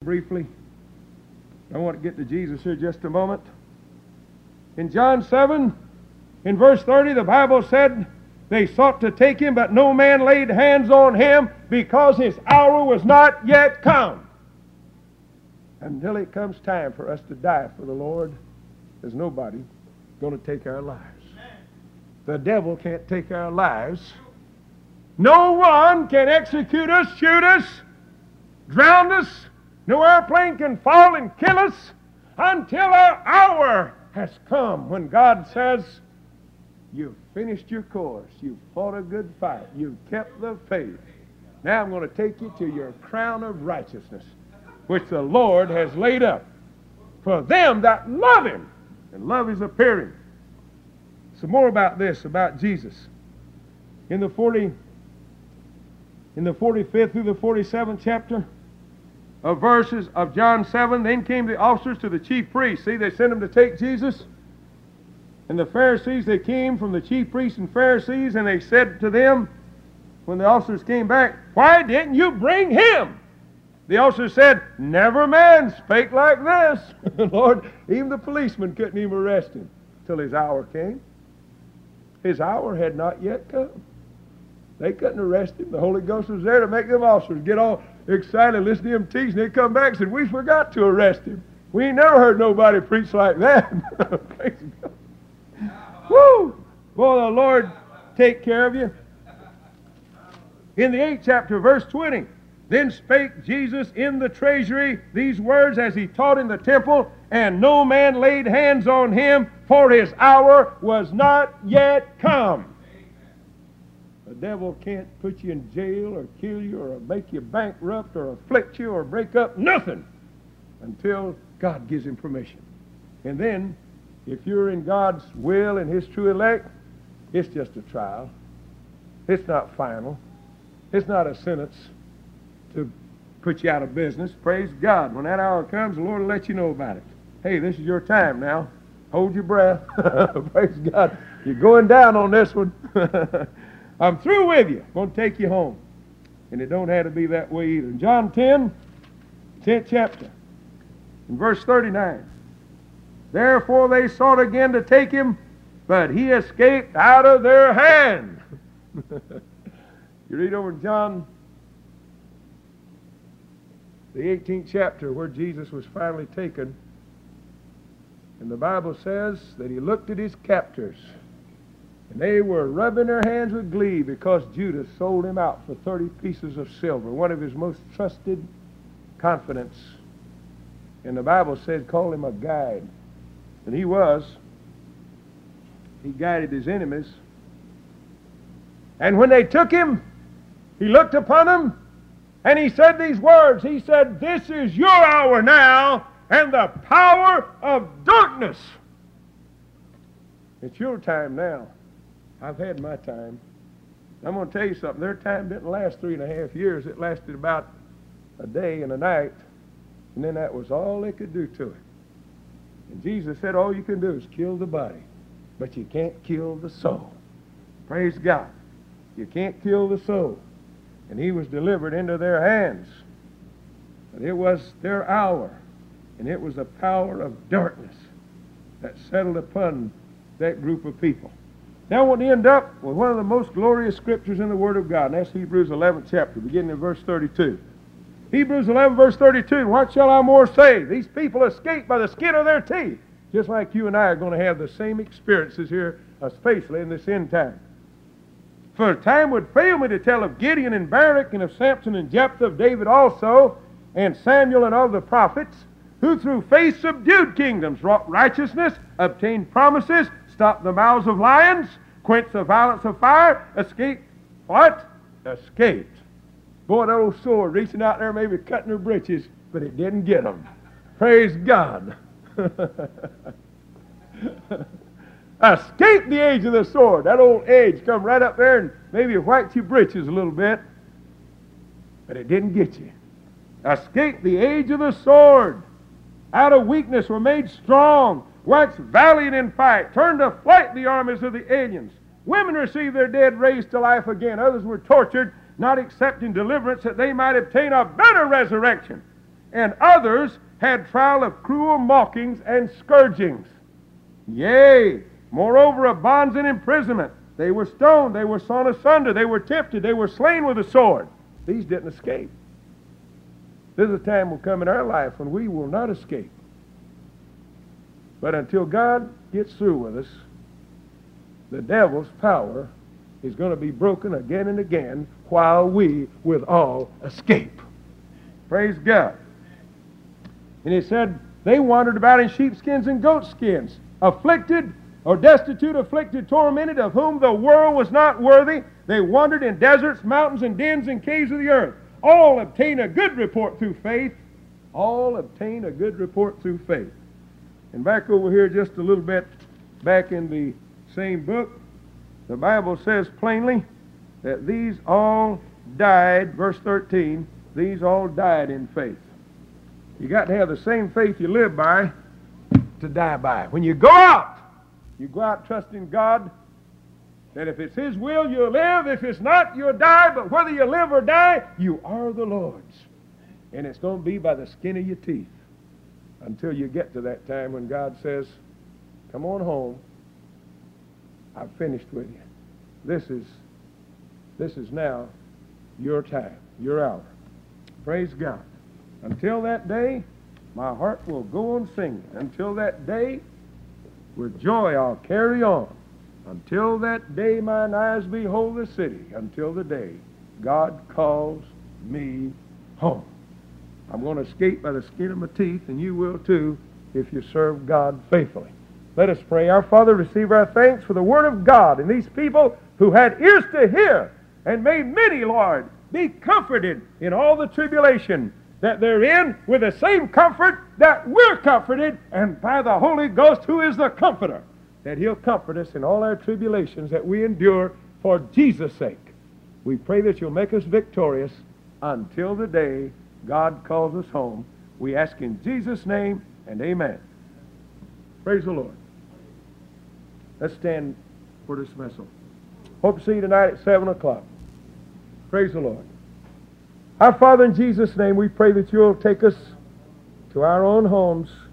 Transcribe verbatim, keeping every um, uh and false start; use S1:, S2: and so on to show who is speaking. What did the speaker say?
S1: briefly. I want to get to Jesus here just a moment. In John seven, in verse thirty, the Bible said, they sought to take him, but no man laid hands on him because his hour was not yet come. Until it comes time for us to die for the Lord, there's nobody going to take our lives. The devil can't take our lives. No one can execute us, shoot us, drown us. No airplane can fall and kill us until our hour has come when God says, you've finished your course. You've fought a good fight. You've kept the faith. Now I'm going to take you to your crown of righteousness, which the Lord has laid up for them that love Him. And love is appearing. Some more about this, about Jesus. In the forty, in the forty-fifth through the forty-seventh chapter of verses of John seven, then came the officers to the chief priests. See, they sent them to take Jesus. And the Pharisees, they came from the chief priests and Pharisees, and they said to them, when the officers came back, why didn't you bring him? The officers said, never man spake like this. Lord, even the policeman couldn't even arrest him till his hour came. His hour had not yet come. They couldn't arrest him. The Holy Ghost was there to make them officers get all excited, listen to him teach, and they come back and said, we forgot to arrest him. We ain't never heard nobody preach like that. Praise God. Woo! Boy, the Lord take care of you. In the eighth chapter, verse twenty, then spake Jesus in the treasury these words as he taught in the temple, and no man laid hands on him, for his hour was not yet come. The devil can't put you in jail or kill you or make you bankrupt or afflict you or break up nothing until God gives him permission. And then, if you're in God's will and His true elect, it's just a trial. It's not final. It's not a sentence to put you out of business. Praise God. When that hour comes, the Lord will let you know about it. Hey, this is your time now. Hold your breath. Praise God. You're going down on this one. I'm through with you. I'm going to take you home. And it don't have to be that way either. In John ten, tenth chapter, in verse thirty-nine, therefore they sought again to take him, but he escaped out of their hand. You read over in John, the eighteenth chapter, where Jesus was finally taken. And the Bible says that he looked at his captors, and they were rubbing their hands with glee because Judas sold him out for thirty pieces of silver, one of his most trusted confidants. And the Bible said, call him a guide. And he was. He guided his enemies. And when they took him, he looked upon them, and he said these words. He said, this is your hour now, and the power of darkness. It's your time now. I've had my time. I'm going to tell you something. Their time didn't last three and a half years. It lasted about a day and a night, and then that was all they could do to it. And Jesus said, all you can do is kill the body, but you can't kill the soul. Praise God. You can't kill the soul. And he was delivered into their hands. But it was their hour, and it was the power of darkness that settled upon that group of people. Now I want to end up with one of the most glorious scriptures in the Word of God, and that's Hebrews eleventh chapter, beginning in verse thirty-two. Hebrews eleven, verse thirty-two, and what shall I more say? These people escaped by the skin of their teeth, just like you and I are going to have the same experiences here, especially in this end time. For time would fail me to tell of Gideon and Barak and of Samson and Jephthah, of David also, and Samuel and of the prophets, who through faith subdued kingdoms, wrought righteousness, obtained promises, stopped the mouths of lions, quenched the violence of fire, escaped what? Escaped. Boy, that old sword reaching out there, maybe cutting their britches, but it didn't get them. Praise God. Escape the edge of the sword. That old edge come right up there and maybe whacked your britches a little bit, but it didn't get you. Escape the edge of the sword. Out of weakness were made strong, waxed valiant in fight, turned to flight the armies of the aliens. Women received their dead raised to life again. Others were tortured, not accepting deliverance that they might obtain a better resurrection. and others had trial of cruel mockings and scourgings. Yea, moreover of bonds and imprisonment. They were stoned, they were sawn asunder, they were tempted, they were slain with a sword. These didn't escape. There's a time will come in our life when we will not escape. But until God gets through with us, the devil's power is going to be broken again and again while we with all escape. Praise God. And he said, they wandered about in sheepskins and goatskins, afflicted or destitute, afflicted, tormented, of whom the world was not worthy. They wandered in deserts, mountains, and dens and caves of the earth. All obtain a good report through faith. All obtain a good report through faith. And back over here just a little bit, back in the same book, the Bible says plainly that these all died, verse thirteen, these all died in faith. You got to have the same faith you live by to die by. When you go out, you go out trusting God that if it's His will, you'll live. If it's not, you'll die. But whether you live or die, you are the Lord's. And it's going to be by the skin of your teeth until you get to that time when God says, come on home. I've finished with you. This is, this is now your time, your hour. Praise God. Until that day, my heart will go on singing. Until that day, with joy I'll carry on. Until that day mine eyes behold the city. Until the day God calls me home. I'm going to escape by the skin of my teeth, and you will too if you serve God faithfully. Let us pray. Our Father, receive our thanks for the Word of God and these people who had ears to hear, and may many, Lord, be comforted in all the tribulation that they're in with the same comfort that we're comforted, and by the Holy Ghost, who is the Comforter, that He'll comfort us in all our tribulations that we endure for Jesus' sake. We pray that You'll make us victorious until the day God calls us home. We ask in Jesus' name, and amen. Praise the Lord. Let's stand for dismissal. Hope to see you tonight at seven o'clock. Praise the Lord. Our Father, in Jesus' name, we pray that You'll take us to our own homes